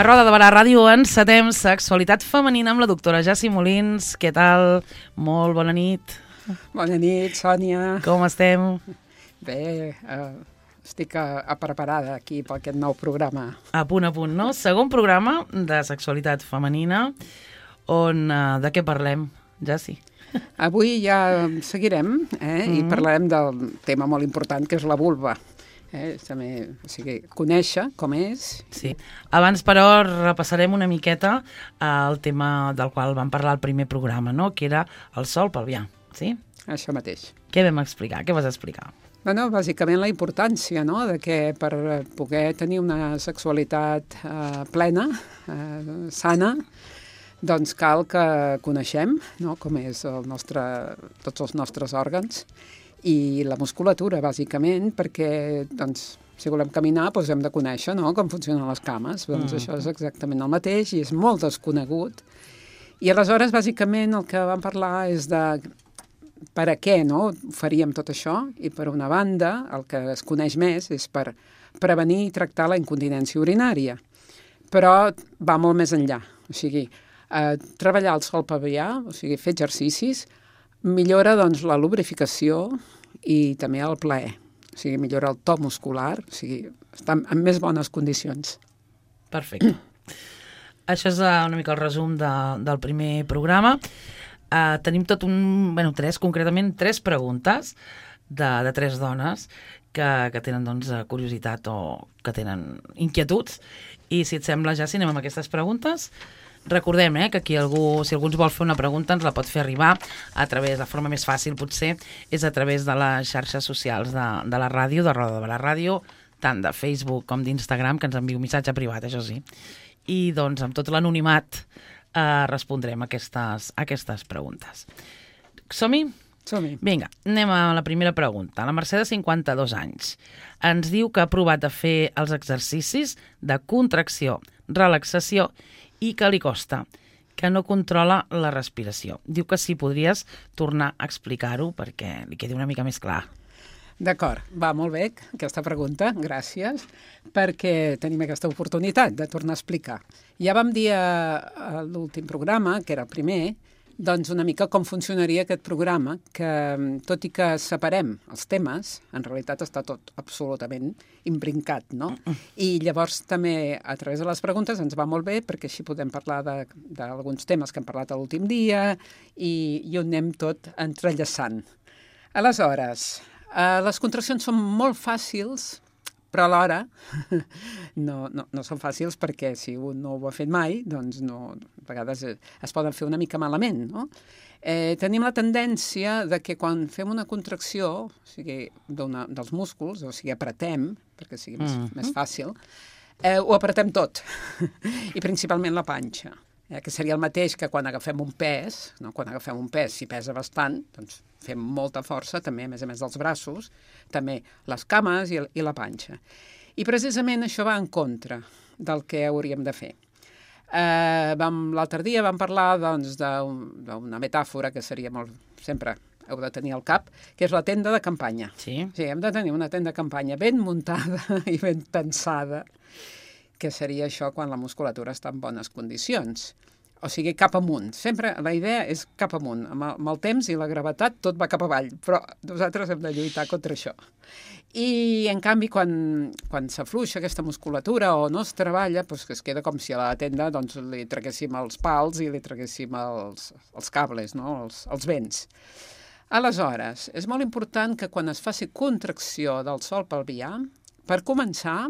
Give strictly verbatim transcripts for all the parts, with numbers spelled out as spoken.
Roda de Barà Ràdio encetem Sexualitat Femenina amb la doctora Jassi Molins. Què tal? Molt bona nit. Bona nit, Sònia. Com estem? Bé, eh, estic a, a preparada aquí per aquest nou programa. A punt a punt, no? Segon programa de Sexualitat Femenina, on eh, de què parlem, Jassi? Avui ja seguirem eh, mm-hmm. i parlarem del tema molt important que és la vulva. Eh, també, o sigui, conèixer com és. Sí. Abans, però, repassarem una miqueta el tema del qual vam parlar al primer programa, no? Que era el sol pelvià, sí? Això mateix. Què vam explicar? Què vas explicar? Bueno, bàsicament la importància, no?, de que per poder tenir una sexualitat eh, plena, eh, sana, doncs cal que coneixem, no?, com és el nostre, tots els nostres òrgans, i la musculatura, bàsicament, perquè, doncs, si volem caminar, doncs hem de conèixer, no?, com funcionen les cames. Doncs mm. això és exactament el mateix i és molt desconegut. I aleshores, bàsicament, el que vam parlar és de per a què, no?, faríem tot això, i per una banda, el que es coneix més és per prevenir i tractar la incontinència urinària. Però va molt més enllà. O sigui, eh, treballar el sol pelvià, o sigui, fer exercicis, millora, doncs, la lubrificació i també el plaer. O sigui, millora el to muscular, o sigui, està en més bones condicions. Perfecte. Això és una mica el resum de, del primer programa. Uh, tenim tot un... Bueno, tres, concretament, tres preguntes de, de tres dones que, que tenen, doncs, curiositat o que tenen inquietuds. I, si et sembla, ja, si anem amb aquestes preguntes... Recordem eh, que aquí algú, si algú ens vol fer una pregunta ens la pot fer arribar a través, la forma més fàcil potser és a través de les xarxes socials de, de la ràdio, de Roda de Barà Ràdio, tant de Facebook com d'Instagram, que ens enviu un missatge privat, això sí. I doncs amb tot l'anonimat eh, respondrem a aquestes, a aquestes preguntes. Som-hi? Som-hi. Vinga, anem a la primera pregunta. La Mercè, de cinquanta-dos anys, ens diu que ha provat a fer els exercicis de contracció, relaxació i que li costa, que no controla la respiració. Diu que si podries tornar a explicar-ho perquè li quedi una mica més clar. D'acord, va molt bé aquesta pregunta, gràcies, perquè tenim aquesta oportunitat de tornar a explicar. Ja vam dir a l'últim programa, que era el primer, doncs una mica com funcionaria aquest programa, que tot i que separem els temes, en realitat està tot absolutament imbrincat, no? I llavors també a través de les preguntes ens va molt bé perquè així podem parlar d'alguns temes que hem parlat l'últim dia i, i ho anem tot entrellaçant. Aleshores, eh, les contraccions són molt fàcils, però alhora no, no, no són fàcils perquè si un no ho ha fet mai, doncs no, a vegades es poden fer una mica malament, no? Eh, tenim la tendència de que quan fem una contracció, o sigui, dels músculs, o sigui, apretem, perquè sigui més, mm-hmm. més fàcil, eh, ho apretem tot, i principalment la panxa, eh, que seria el mateix que quan agafem un pes, no? Quan agafem un pes, si pesa bastant, doncs fem molta força, també, a més a més dels braços, també les cames i, i la panxa. I precisament això va en contra del que hauríem de fer. Eh, L'altre dia vam parlar doncs, d'una metàfora que seria molt... Sempre heu de tenir al cap, que és la tenda de campanya. Sí. Sí, hem de tenir una tenda de campanya ben muntada i ben tensada, que seria això quan la musculatura està en bones condicions. O sigui, cap amunt. Sempre la idea és cap amunt. Amb el, amb el temps i la gravetat tot va cap avall, però nosaltres hem de lluitar contra això. I, en canvi, quan, quan s'afluixa aquesta musculatura o no es treballa, doncs que es queda com si a la tenda doncs, li traguéssim els pals i li traguéssim els, els cables, no? els, els vents. Aleshores, és molt important que quan es faci contracció del sol pelvià, per començar,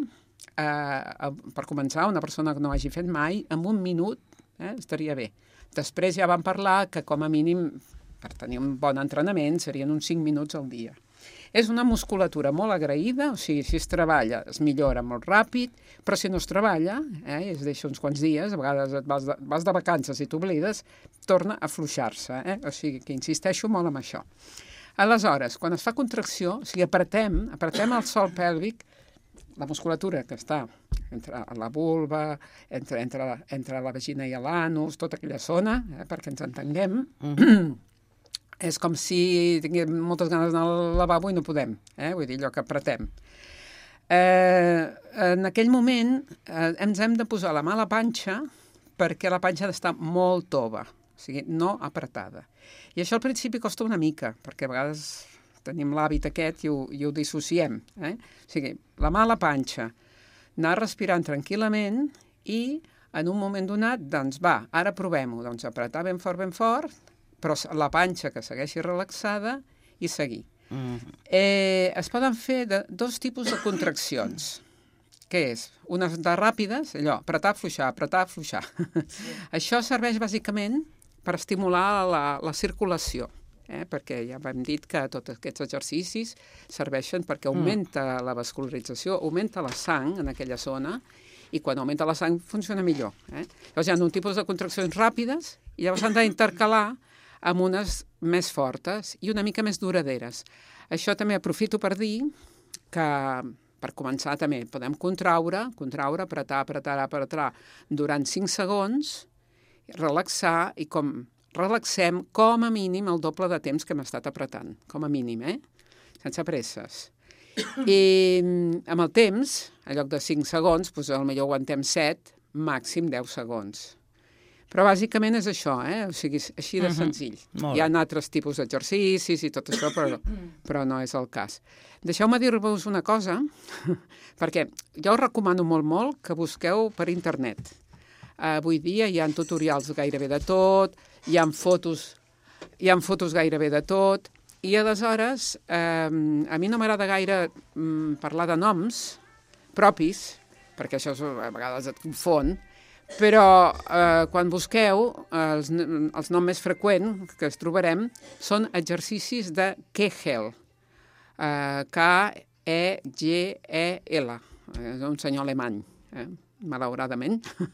eh, per començar, una persona que no hagi fet mai, en un minut, Eh, estaria bé. Després ja vam parlar que com a mínim per tenir un bon entrenament serien uns cinc minuts al dia. És una musculatura molt agraïda, o sigui, si es treballa es millora molt ràpid, però si no es treballa, eh, es deixa uns quants dies, a vegades et vas de, vas de vacances i t'oblides, torna a afluixar-se. Eh? O sigui, que insisteixo molt en això. Aleshores, quan es fa contracció, o sigui, apretem, apretem el sòl pèlvic, la musculatura que està entre la vulva, entre, entre, entre la vagina i l'anus, tota aquella zona, eh, perquè ens entenguem, mm. és com si tinguem moltes ganes d'anar al lavabo i no podem, eh? Vull dir, allò que apretem. Eh, en aquell moment eh, ens hem de posar la mà a la panxa perquè la panxa ha d'estar molt tova, o sigui, no apretada. I això al principi costa una mica, perquè a vegades tenim l'hàbit aquest i ho, i ho dissociem. Eh? O sigui, la mà a la panxa, anar respirant tranquil·lament i en un moment donat, doncs va, ara provem-ho, doncs apretar ben fort, ben fort, però la panxa que segueixi relaxada i seguir. Mm. Eh, es poden fer de, dos tipus de contraccions. Què és? Unes de ràpides, allò, apretar, afluixar, apretar, afluixar. Sí. Això serveix bàsicament per estimular la, la circulació, eh? Perquè ja hem dit que tots aquests exercicis serveixen perquè augmenta mm. la vascularització, augmenta la sang en aquella zona, i quan augmenta la sang funciona millor. Eh? Llavors hi ha un tipus de contraccions ràpides i llavors s'han d'intercalar amb unes més fortes i una mica més duraderes. Això també aprofito per dir que, per començar també, podem contraure, contraure, apretar, apretar, apretar durant cinc segons, relaxar i com relaxem com a mínim el doble de temps que hem estat apretant, com a mínim, eh? Sense presses. I amb el temps, en lloc de cinc segons, doncs potser aguantem set, màxim deu segons. Però bàsicament és això, eh? O sigui, així de senzill. Uh-huh. Hi ha altres tipus d'exercicis i tot això, però, però no és el cas. Deixeu-me dir-vos una cosa, perquè jo us recomano molt, molt que busqueu per internet. Avui dia hi ha tutorials gairebé de tot, hi ha fotos, hi ha fotos gairebé de tot, i aleshores eh, a mi no m'agrada gaire mm, parlar de noms propis, perquè això a vegades et confon, però eh, quan busqueu, els, els noms més freqüents que es trobarem són exercicis de Kegel, eh, K E G E L, és un senyor alemany, eh? Malauradament.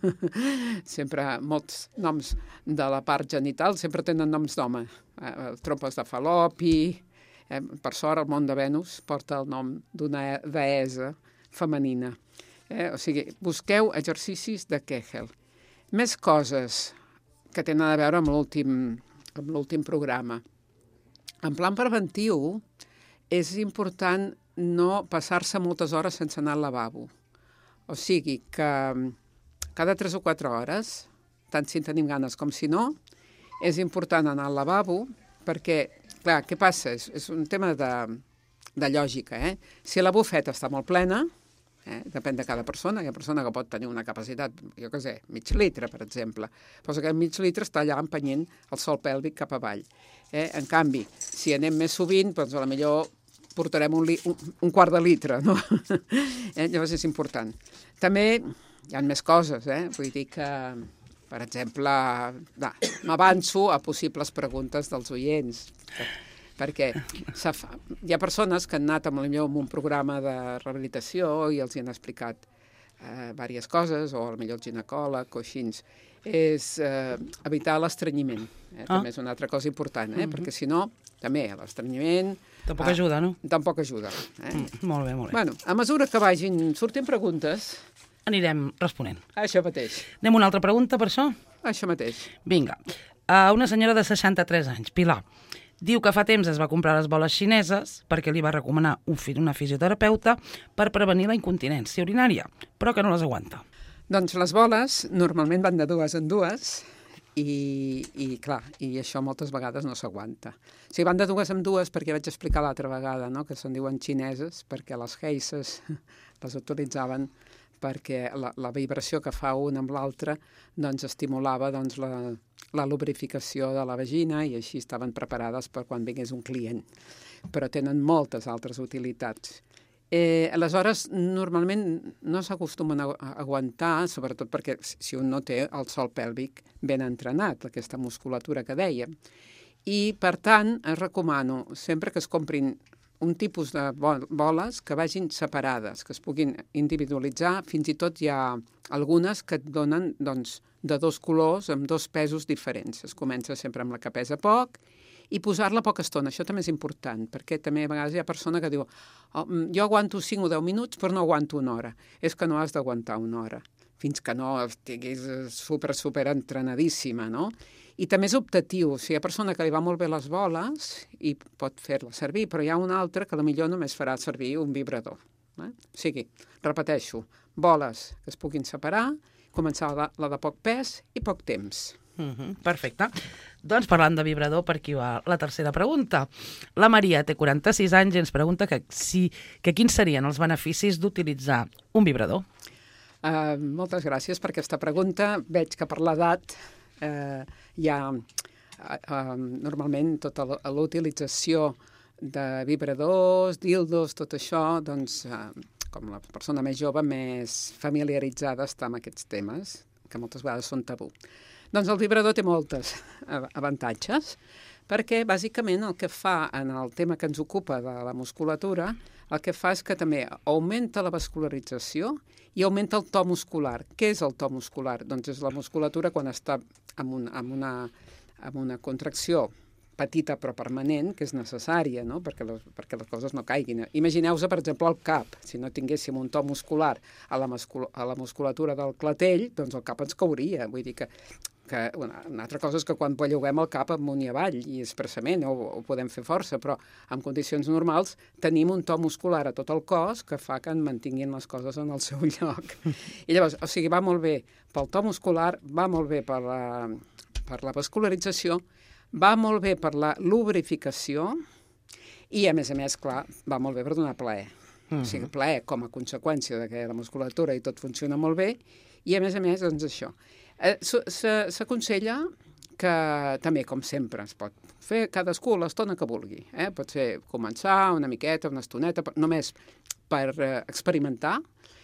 Sempre molts noms de la part genital sempre tenen noms d'home. Eh, tropes de Falopi, eh, per sort el món de Venus porta el nom d'una deessa femenina. Eh, o sigui, busqueu exercicis de Kegel. Més coses que tenen a veure amb l'últim amb l'últim programa. En plan preventiu és important no passar-se moltes hores sense anar al lavabo. O sigui que cada tres o quatre hores, tant si en tenim ganes com si no, és important anar al lavabo perquè, clar, què passa? És, és un tema de, de lògica, eh? Si la bufeta està molt plena, eh? Depèn de cada persona, hi ha persona que pot tenir una capacitat, jo què sé, mig litre, per exemple, però aquest mig litre està allà empenyent el sòl pèlvic cap avall. Eh? En canvi, si anem més sovint, doncs potser portarem un, li, un, un quart de litre, no? eh? Llavors és important. També hi ha més coses, eh? Vull dir que, per exemple, m'avanço a possibles preguntes dels oients, perquè hi ha persones que han anat amb, amb un programa de rehabilitació i els hi han explicat eh, diverses coses, o potser el ginecòleg o així. És eh, evitar l'estrenyiment. Eh? Ah. També és una altra cosa important, eh? Mm-hmm. Perquè si no, també l'estrenyiment... Tampoc ajuda, no? Tampoc ajuda. Eh? Mm, molt bé, molt bé. Bueno, a mesura que vagin sortint preguntes... Anirem responent. Això mateix. Anem a una altra pregunta per això? Això mateix. Vinga. Uh, una senyora de seixanta-tres anys, Pilar, diu que fa temps es va comprar les boles xineses perquè li va recomanar un, una fisioterapeuta per prevenir la incontinència urinària, però que no les aguanta. Doncs les boles normalment van de dues en dues i, i clar, i això moltes vegades no s'aguanta. O sigui, van de dues en dues perquè vaig explicar l'altra vegada, no?, que se'n diuen xineses, perquè les heises les utilitzaven perquè la, la vibració que fa una amb l'altra doncs estimulava doncs, la, la lubrificació de la vagina i així estaven preparades per quan vingués un client. Però tenen moltes altres utilitats. Eh, aleshores, normalment no s'acostumen a, a aguantar, sobretot perquè si un no té el sòl pèlvic ben entrenat, aquesta musculatura que dèiem. I, per tant, es recomano sempre que es comprin un tipus de boles que vagin separades, que es puguin individualitzar. Fins i tot hi ha algunes que et donen doncs, de dos colors amb dos pesos diferents. Es comença sempre amb la que pesa poc i posar-la poca estona. Això també és important, perquè també a vegades hi ha persona que diu oh, jo aguanto cinc o deu minuts però no aguanto una hora. És que no has d'aguantar una hora, fins que no estiguis super, super entrenadíssima, no? I també és optatiu. O sigui, hi ha persona que li va molt bé les boles i pot fer-la servir, però hi ha una altra que potser només farà servir un vibrador. Eh? O sigui, repeteixo, boles que es puguin separar, començar la, la de poc pes i poc temps. Uh-huh, perfecte. Doncs parlant de vibrador, per aquí va la tercera pregunta. La Maria té quaranta-sis anys i ens pregunta que, si, que quins serien els beneficis d'utilitzar un vibrador. Uh, moltes gràcies per aquesta pregunta. Veig que per l'edat uh, hi ha uh, uh, normalment tota l'utilització de vibradors, dildos, tot això, doncs, uh, com la persona més jove, més familiaritzada està amb aquests temes, que moltes vegades són tabú. Doncs el vibrador té moltes avantatges, perquè bàsicament el que fa en el tema que ens ocupa de la musculatura, el que fa és que també augmenta la vascularització i augmenta el to muscular. Què és el to muscular? Doncs és la musculatura quan està amb, un, amb, una, amb una contracció petita però permanent, que és necessària, no? perquè, les, perquè les coses no caiguin. Imagineu-vos, per exemple, el cap. Si no tinguéssim un to muscular a la, muscul a la musculatura del clatell, doncs el cap ens cauria. Vull dir que, que una, una altra cosa és que quan belluguem el cap amunt i avall, i expressament, ho, ho podem fer força, però en condicions normals tenim un to muscular a tot el cos que fa que en mantinguin les coses en el seu lloc. I llavors, o sigui, va molt bé pel to muscular, va molt bé per la, per la vascularització, va molt bé per la lubrificació i, a més a més, clar, va molt bé per donar plaer. Uh-huh. O sigui, plaer com a conseqüència de que la musculatura i tot funciona molt bé i, a més a més, doncs això. Eh, S'aconsella que també, com sempre, es pot fer cadascú l'estona que vulgui. Eh? Pot ser començar una miqueta, una estoneta, només per eh, experimentar.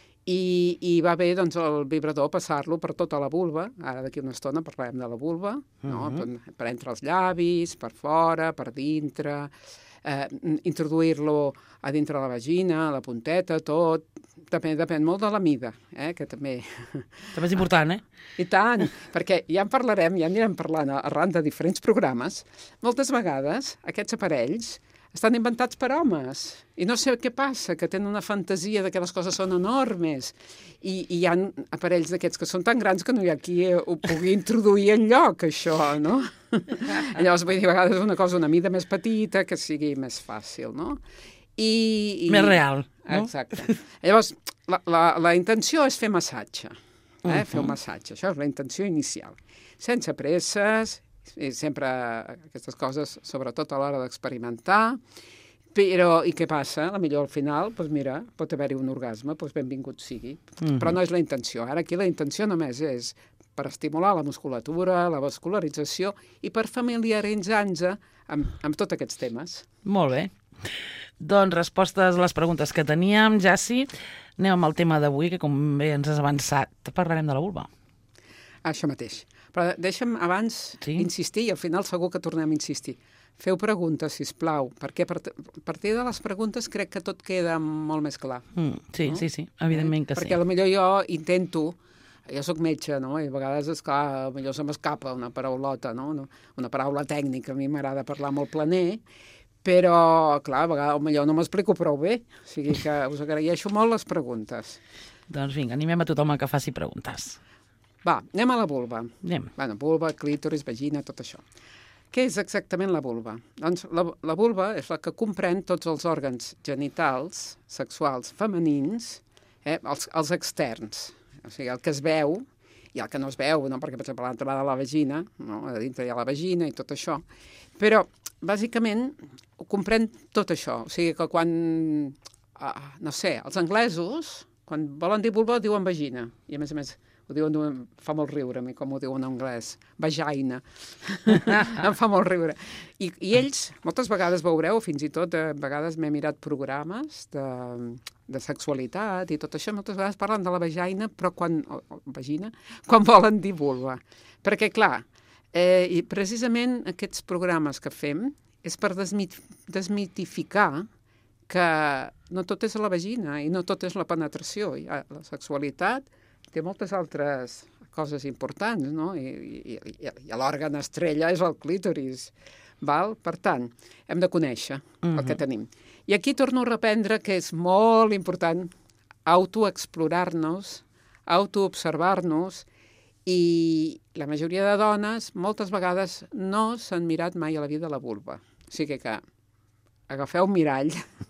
I, i va bé doncs, el vibrador passar-lo per tota la vulva. Ara d'aquí una estona parlarem de la vulva, no? Uh-huh. per, per entre els llavis, per fora, per dintre, eh, introduir-lo a dintre de la vagina, a la punteta, tot. Depèn, depèn molt de la mida, eh? que també... També és important, eh? I tant, perquè ja en parlarem, ja anirem parlant arran de diferents programes. Moltes vegades aquests aparells estan inventats per homes, i no sé què passa, que tenen una fantasia de que les coses són enormes, i, i hi ha aparells d'aquests que són tan grans que no hi ha qui ho pugui introduir enlloc, això, no? Llavors, vull dir, a vegades una cosa una mida més petita, que sigui més fàcil, no? I, i... Més real, no? Exacte. Llavors, la, la, la intenció és fer massatge, eh? Uh-huh. Fer un massatge, això és la intenció inicial. Sense presses, i sempre aquestes coses, sobretot a l'hora d'experimentar, però, i què passa? A millor al final, doncs mira, pot haver-hi un orgasme, doncs benvingut sigui. Mm-hmm. Però no és la intenció. Ara aquí la intenció només és per estimular la musculatura, la vascularització i per familiaritzar-nos amb, amb tots aquests temes. Molt bé. Doncs respostes a les preguntes que teníem, Jaci. Anem amb el tema d'avui, que com bé ens has avançat, parlarem de la vulva. Això mateix. Però deixa'm abans sí? insistir, i al final segur que tornem a insistir. Feu preguntes, sisplau, perquè a partir de les preguntes crec que tot queda molt més clar. Mm, sí, no? sí, sí, evidentment que eh? sí. Perquè potser jo intento, jo soc metge, no? I a vegades, esclar, potser se m'escapa una paraulota, no? Una paraula tècnica, a mi m'agrada parlar molt planer, però, clar, a vegades potser no m'explico prou bé, o sigui que us agraeixo molt les preguntes. Doncs vinga, animem a tothom a que faci preguntes. Va, anem a la vulva. Anem. Bueno, vulva, clítoris, vagina, tot això. Què és exactament la vulva? Doncs la, la vulva és la que comprèn tots els òrgans genitals, sexuals, femenins, eh, els, els externs. O sigui, el que es veu i el que no es veu, no? Perquè, per exemple, l'entrada de la vagina, no? A dintre hi ha la vagina i tot això. Però, bàsicament, ho comprèn tot això. O sigui que quan, uh, no sé, els anglesos, quan volen dir vulva, diuen vagina. I, a més a més, ho diuen, fa molt riure a mi, com ho diuen en anglès, vagina. Em fa molt riure. I, I ells, moltes vegades veureu, fins i tot a vegades m'he mirat programes de, de sexualitat i tot això, moltes vegades parlen de la vagina, però quan, o, o, vagina, quan volen dir vulva. Perquè, clar, eh, i precisament aquests programes que fem és per desmit, desmitificar que no tot és la vagina i no tot és la penetració. Hi ha la sexualitat, té moltes altres coses importants, no? I, i, i, i l'òrgan estrella és el clítoris, val? Per tant, hem de conèixer uh-huh. el que tenim. I aquí torno a reprendre que és molt important autoexplorar-nos, autoobservar-nos, i la majoria de dones moltes vegades no s'han mirat mai a la vida la vulva. O sigui que agafeu un mirall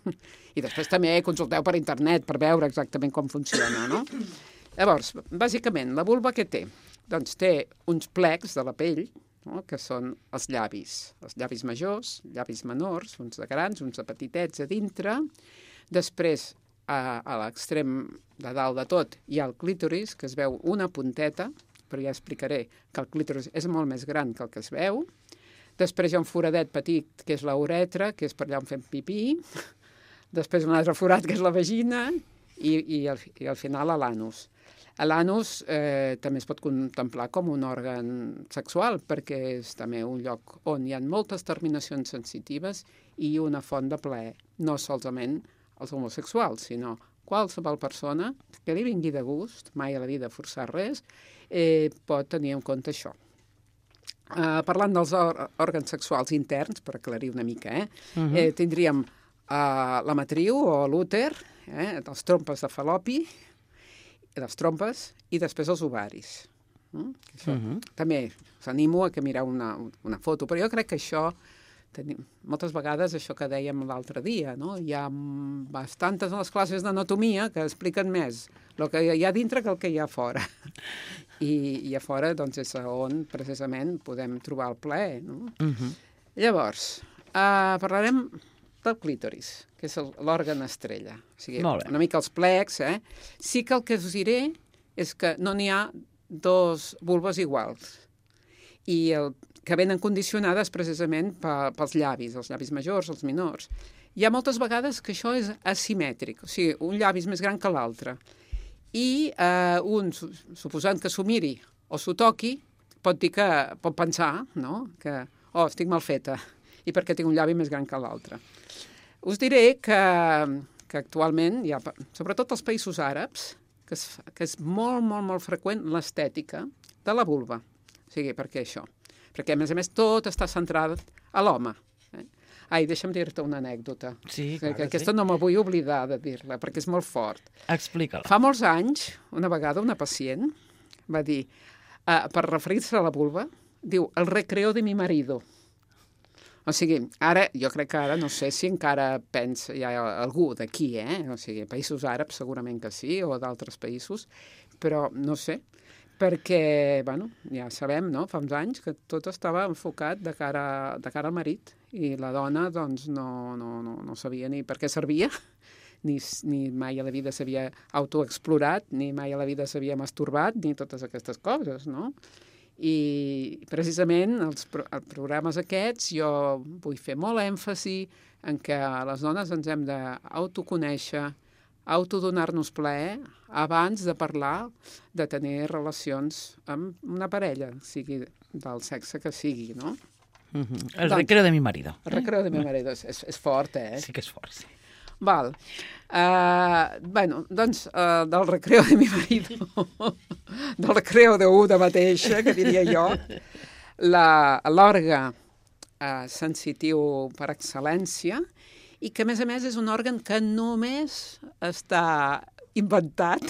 i després també consulteu per internet per veure exactament com funciona, no? Llavors, bàsicament, la vulva què té? Doncs té uns plecs de la pell, no? Que són els llavis, els llavis majors, llavis menors, uns de grans, uns de petitets a dintre. Després, a, a l'extrem de dalt de tot, hi ha el clítoris, que es veu una punteta, però ja explicaré que el clítoris és molt més gran que el que es veu. Després hi ha un foradet petit, que és la uretra, que és per allà on fem pipí. Després un altre forat, que és la vagina, i, i, al, i al final l'anus. L'anus eh, també es pot contemplar com un òrgan sexual, perquè és també un lloc on hi ha moltes terminacions sensitives i una font de plaer, no solament els homosexuals, sinó qualsevol persona que li vingui de gust, mai a la vida forçar res, eh, pot tenir en compte això. Uh, parlant dels òrgans sexuals interns, per aclarir una mica, eh, uh-huh. eh, tindríem uh, la matriu o l'úter, eh, les trompes de Fal·lopi, les trompes i després els ovaris. Mm? Això, uh-huh. També us animo a que mireu una, una foto, però jo crec que això, tenim, moltes vegades això que dèiem l'altre dia, no? Hi ha bastantes de les classes d'anatomia que expliquen més el que hi ha dintre que el que hi ha fora. I, i a fora doncs, és on precisament podem trobar el plaer. No? Uh-huh. Llavors, uh, parlarem del clítoris, que és l'òrgan estrella. O sigui, una mica els plecs, eh? Sí que el que us diré és que no n'hi ha dos vulves iguals. I el que venen condicionades precisament pels llavis, els llavis majors, els menors. Hi ha moltes vegades que això és asimètric, o sigui, un llavi és més gran que l'altre. I eh, un, suposant que s'ho miri o s'ho toqui, pot dir que, pot pensar, no?, que, oh, estic mal feta, i perquè tinc un llavi més gran que l'altre. Us diré que, que actualment, hi ha, sobretot als països àrabs, que és, que és molt, molt, molt freqüent l'estètica de la vulva. O sigui, per què això? Perquè, a més a més, tot està centrat a l'home. Eh? Ai, deixa'm dir-te una anècdota. Sí, clar que Aquesta sí. no me vull oblidar de dir-la, perquè és molt fort. Explica-la. Fa molts anys, una vegada, una pacient va dir, eh, per referir-se a la vulva, diu, el recreo de mi marido. O sigui, ara, jo crec que ara, no sé si encara pensa, hi ha algú d'aquí, eh? O sigui, països àrabs segurament que sí, o d'altres països, però no sé, perquè, bueno, ja sabem, no?, fa uns anys que tot estava enfocat de cara, de cara al marit, i la dona, doncs, no, no, no, no sabia ni per què servia, ni, ni mai a la vida s'havia autoexplorat, ni mai a la vida s'havia masturbat, ni totes aquestes coses, no?, i precisament els, pro els programes aquests jo vull fer molt èmfasi en que les dones ens hem d'autoconèixer, autodonar-nos plaer abans de parlar de tenir relacions amb una parella, sigui del sexe que sigui, no? Uh-huh. El doncs, recreo de mi marido. El recreo de mi marido és, és, és fort, eh? Sí que és fort, sí. Val. Uh, bueno, doncs, uh, del recreo de mi marido, del recreo d'una mateixa, que diria jo, l'òrgan uh, sensitiu per excel·lència, i que, a més a més, és un òrgan que només està inventat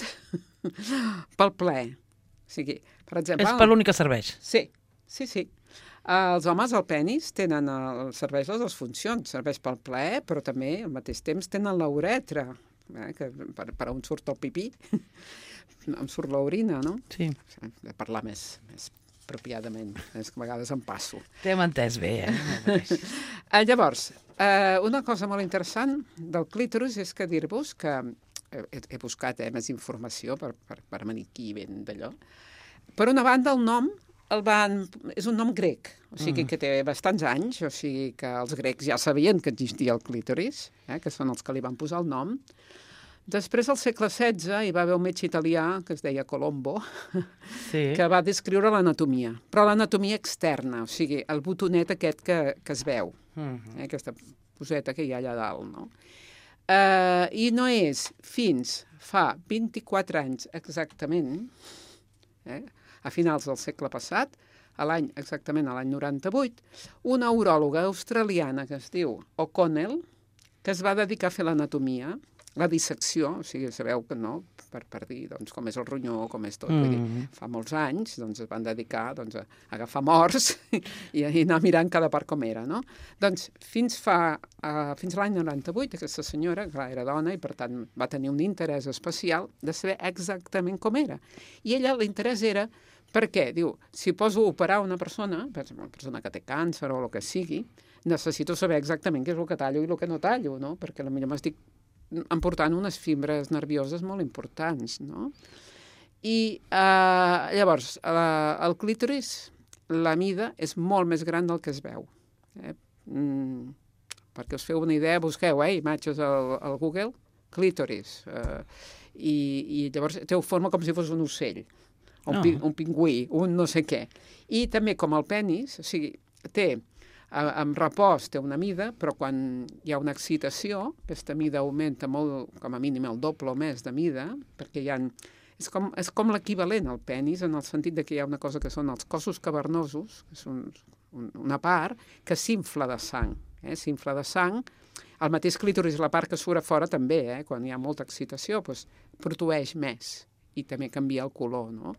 pel plaer. O sigui, per exemple... És per l'únic que serveix. Sí, sí, sí. Els homes, el penis, tenen el, serveix les dues funcions, serveix pel plaer, però també al mateix temps tenen la uretra, eh, que per, per on surt el pipí, em surt l'orina, no? Sí. De parlar més, més apropiadament, és que a vegades em passo. T'hem entès bé, eh? eh llavors, eh, una cosa molt interessant del clítoris és que dir-vos que he, he buscat eh, més informació per, per, per venir aquí ben d'allò. Per una banda, el nom el van, és un nom grec, o sigui mm. que té bastants anys, o sigui que els grecs ja sabien que existia el clítoris, eh, que són els que li van posar el nom. Després, al segle setze, hi va haver un metge italià que es deia Colombo, sí. que va descriure l'anatomia, però l'anatomia externa, o sigui, el botonet aquest que, que es veu, mm-hmm. eh, aquesta poseta que hi ha allà dalt, no? Uh, I no és fins fa vint-i-quatre anys exactament, eh, a finals del segle passat, a l'any exactament a l'any noranta-vuit, una uròloga australiana que es diu O'Connell, que es va dedicar a fer l'anatomia, la dissecció, o sigui, sabeu que no, per, per dir doncs, com és el ronyó, com és tot. Mm. Vull dir, fa molts anys doncs, es van dedicar doncs, a agafar morts i a anar mirant cada part com era, no? Doncs fins fa, uh, fins l'any noranta-vuit, aquesta senyora, clar, era dona i per tant va tenir un interès especial de saber exactament com era. I ella, l'interès era per què? Diu, si poso a operar una persona, per exemple, una persona que té càncer o el que sigui, necessito saber exactament què és el que tallo i el que no tallo, no? Perquè potser m'estic emportant unes fibres nervioses molt importants, no? I eh, llavors, eh, el clítoris, la mida és molt més gran del que es veu. Eh? Mm, perquè us feu una idea, busqueu eh, imatges al, al Google, clítoris, eh, i, i llavors té forma com si fos un ocell, un, no. pi, un pingüí, un no sé què. I també com el penis, o sigui, té amb repòs té una mida, però quan hi ha una excitació, aquesta mida augmenta molt, com a mínim el doble o més de mida, perquè hi ha... És com, és com l'equivalent al penis, en el sentit de que hi ha una cosa que són els cossos cavernosos, que són un, una part, que s'infla de sang. Eh? S'infla de sang. El mateix clítoris, la part que surt a fora també, eh? Quan hi ha molta excitació, doncs, produeix més i també canvia el color, no?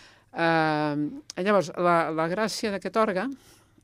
Uh, llavors, la, la gràcia d'aquest òrgan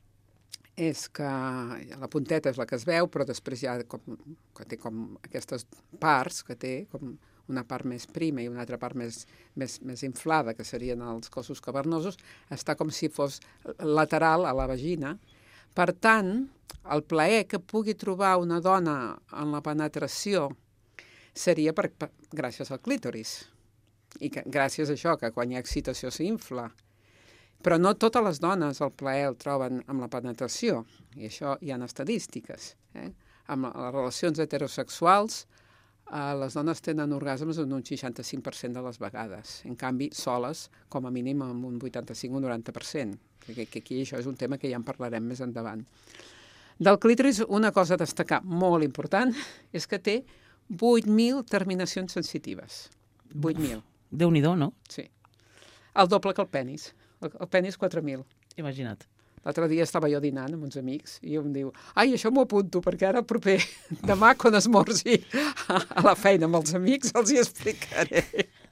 és que la punteta és la que es veu, però després hi ha com, que té com aquestes parts, que té com una part més prima i una altra part més, més, més inflada, que serien els cossos cavernosos, està com si fos lateral a la vagina. Per tant, el plaer que pugui trobar una dona en la penetració seria per, per, gràcies al clítoris. I que, gràcies a això, que quan hi ha excitació s'infla. Però no totes les dones el plaer el troben amb la penetració, i això hi ha estadístiques. Eh? Amb les relacions heterosexuals, eh, les dones tenen orgasmes en un seixanta-cinc per cent de les vegades. En canvi, soles, com a mínim, amb un vuitanta-cinc o noranta per cent. Que, que aquí això és un tema que ja en parlarem més endavant. Del clítoris, una cosa a destacar molt important és que té vuit mil terminacions sensitives. vuit mil. Déu-n'hi-do, no? Sí. El doble que el penis. El, el penis quatre mil. Imagina't. L'altre dia estava jo dinant amb uns amics i em diu, ai, això m'ho apunto perquè ara proper demà quan esmorzi a la feina amb els amics els hi explicaré.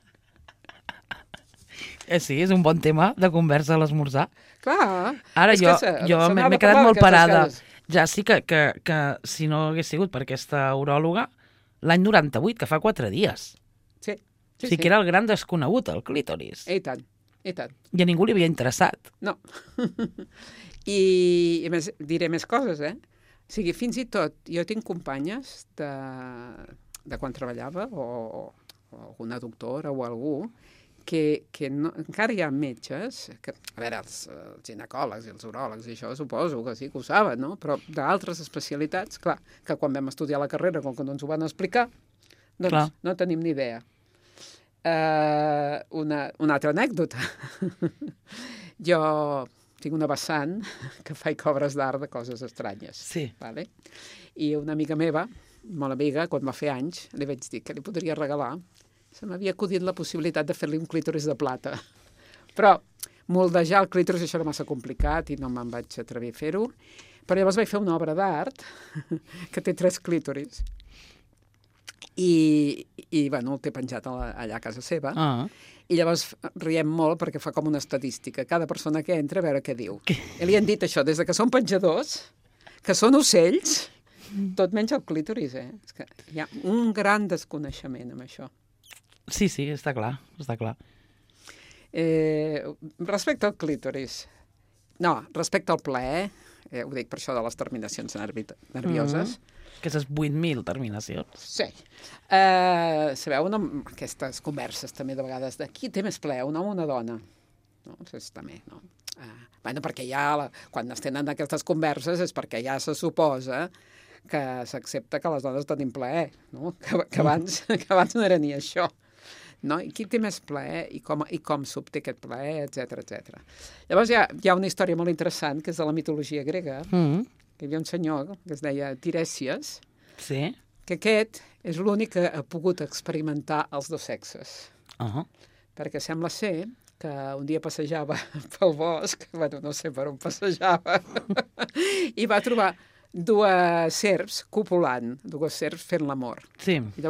Eh, sí, és un bon tema de conversa a l'esmorzar. Clar. Ara jo, se, jo m'he quedat molt parada. Ja sí que, que, que si no hagués sigut per aquesta uròloga, l'any noranta-vuit, que fa quatre dies. Sí. Sí, o sigui sí. que era el gran desconegut, el clítoris. I tant, i tant. I a ningú li havia interessat. No. I, I més, diré més coses, eh? O sigui, fins i tot, jo tinc companyes de, de quan treballava, o, o alguna doctora o algú, que, que no, encara hi ha metges, que, a veure, els, els ginecòlegs i els uròlegs i això suposo que sí que ho saben, no? Però d'altres especialitats, clar, que quan vam estudiar la carrera, com que no ens ho van explicar, doncs clar. No tenim ni idea. Uh, una, una altra anècdota. Jo tinc una vessant que faig obres d'art de coses estranyes. Sí. Vale? I una amiga meva, molt amiga, quan va fer anys, li vaig dir que li podria regalar. Se m'havia acudit la possibilitat de fer-li un clítoris de plata. Però moldejar el clítoris això era massa complicat i no me'n vaig atrevir a fer-ho. Però llavors vaig fer una obra d'art que té tres clítoris. I, i bueno, el té penjat allà, allà a casa seva. Ah. I llavors riem molt perquè fa com una estadística. Cada persona que entra a veure què diu. Què? I li han dit això, des de que són penjadors, que són ocells, tot menys el clítoris, eh? És que hi ha un gran desconeixement amb això. Sí, sí, està clar, està clar. Eh, respecte al clítoris, no, respecte al plaer, eh, ho dic per això de les terminacions nervi nervioses, mm-hmm. Aquestes vuit mil terminacions. Sí. Uh, sabeu, una, aquestes converses també de vegades de qui té més plaer, un home o una dona? No? És també, no? Uh, bueno, perquè ja, la, quan es tenen aquestes converses és perquè ja se suposa que s'accepta que les dones tenim plaer, no? Que, que, abans, que abans no era ni això. No? I qui té més plaer i com, i com s'obté aquest plaer, etcètera, etcètera. Llavors hi ha, hi ha una història molt interessant que és de la mitologia grega, mm-hmm. que hi havia un senyor que es deia Tiresias, sí. que aquest és l'únic que ha pogut experimentar els dos sexes. Uh-huh. Perquè sembla ser que un dia passejava pel bosc, bueno, no sé per on passejava, i va trobar dues serps copulant, dues serps fent l'amor. Sí. I llavors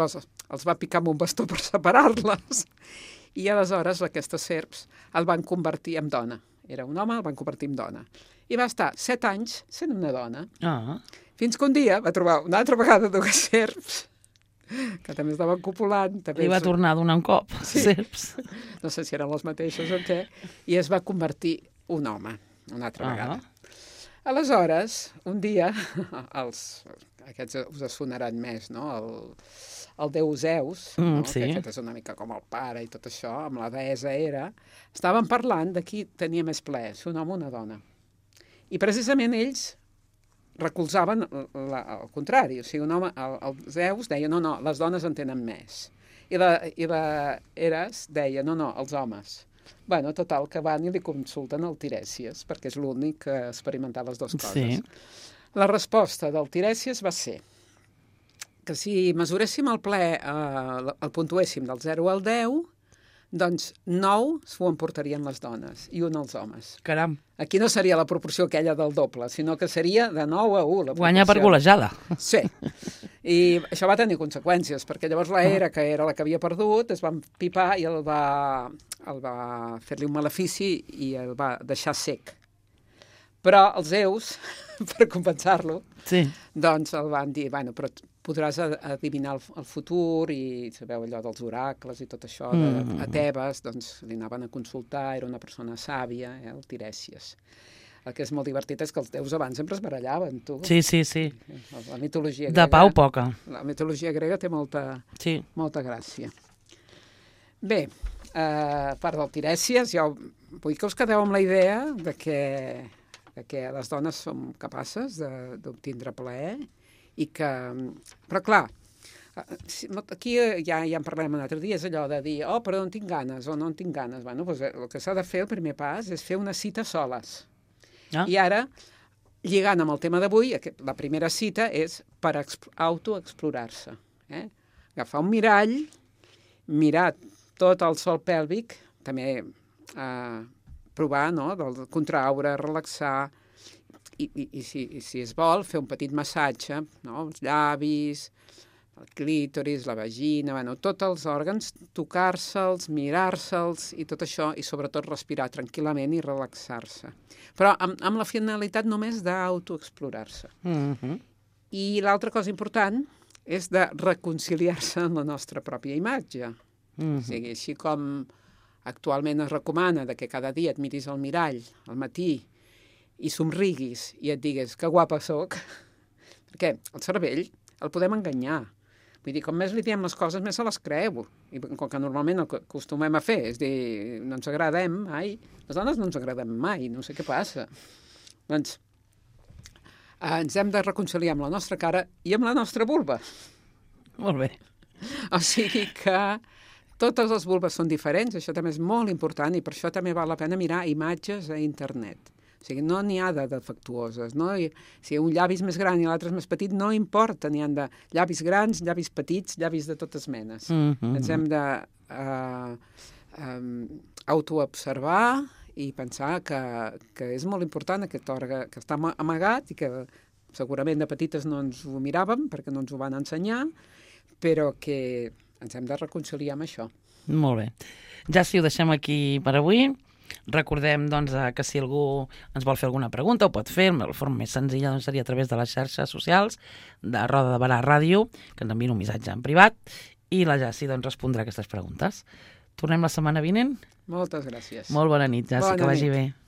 els va picar amb un bastó per separar-les. I aleshores aquestes serps el van convertir en dona. Era un home, el van convertir en dona. I va estar set anys sent una dona. Ah. Fins que un dia va trobar una altra vegada dues serps, que també estaven copulant. També Li va es... tornar a donar un cop, sí. serps. No sé si eren les mateixes o què, i es va convertir un home, una altra Ah. vegada. Aleshores, un dia, els, aquests us sonaran més, no? El, el déu Zeus, Mm, no? sí. Que aquest és una mica com el pare i tot això, amb la deessa era, estaven parlant de qui tenia més plaer, si un home o una dona. I precisament ells recolzaven la, el contrari, o sigui, un home, el, el Zeus deia, no, no, les dones en tenen més. I la, i la Eres deia, no, no, els homes. Bueno, total, que van i li consulten al Tirèsies, perquè és l'únic que experimenta les dues coses. Sí. La resposta del Tirèsies va ser que si mesuréssim el ple, eh, el puntuéssim del zero al deu, doncs nou s'ho emportarien les dones i un els homes. Caram. Aquí no seria la proporció aquella del doble, sinó que seria de nou a u. La Guanya per proporció. golejada. Sí. I això va tenir conseqüències, perquè llavors la Hera, que era la que havia perdut, es va pipar i el va, el va fer-li un malefici i el va deixar sec. Però els Zeus, per compensar-lo, Sí. doncs el van dir, bueno, però podràs adivinar el, el futur i sabeu allò dels oracles i tot això de, Mm. a Tebes, doncs li anaven a consultar, era una persona sàvia, eh, el Tirèsies. El que és molt divertit és que els déus abans sempre es barallaven, tu. Sí, sí, sí. La mitologia De grega, pau poca. La mitologia grega té molta, Sí. molta gràcia. Bé, eh, a part del Tirèsies, jo vull que us quedeu amb la idea de que, de que les dones som capaces de- d'obtindre plaer i que... Però clar, aquí ja, ja en parlem un altre dia, és allò de dir, oh, però no en tinc ganes, o no en tinc ganes. Bueno, doncs el que s'ha de fer, el primer pas, és fer una cita soles. Ah. I ara, lligant amb el tema d'avui, aquest- la primera cita és per exp- autoexplorar-se. Eh? Agafar un mirall, mirar tot el sòl pèlvic, també eh, provar, no?, del contraure, relaxar, i, i, i, si, i si es vol, fer un petit massatge, no?, els llavis, el clítoris, la vagina, bueno, tots els òrgans, tocar-se'ls, mirar-se'ls i tot això, i sobretot respirar tranquil·lament i relaxar-se. Però amb, amb la finalitat només d'autoexplorar-se. Mm-hmm. I l'altra cosa important és de reconciliar-se amb la nostra pròpia imatge. Mm-hmm. O sigui, així com actualment es recomana de que cada dia et miris al mirall al matí i somriguis i et digues que guapa soc, perquè el cervell el podem enganyar. Vull dir, com més li diem les coses, més se les creu. I com que normalment el que acostumem a fer és dir, no ens agradem mai, les dones no ens agradem mai, no sé què passa. Doncs eh, ens hem de reconciliar amb la nostra cara i amb la nostra vulva. Molt bé. O sigui que totes les vulves són diferents, això també és molt important i per això també val la pena mirar imatges a internet. O sigui, no n'hi ha de defectuoses, no? I, si un llavi és més gran i l'altre és més petit, no importa, n'hi ha de llavis grans, llavis petits, llavis de totes menes. Mm-hmm. Ens hem de uh, um, autoobservar i pensar que, que és molt important aquest òrgan que està amagat i que segurament de petites no ens ho miràvem perquè no ens ho van ensenyar, però que ens hem de reconciliar amb això. Molt bé. Ja si ho deixem aquí per avui. Recordem doncs, que si algú ens vol fer alguna pregunta ho pot fer, la forma més senzilla doncs, seria a través de les xarxes socials de Roda de Barà Ràdio, que ens envien un missatge en privat, i la Jassi doncs, respondrà a aquestes preguntes. Tornem la setmana vinent? Moltes gràcies. Molt bona nit, Jassi, Bona que vagi nit. bé.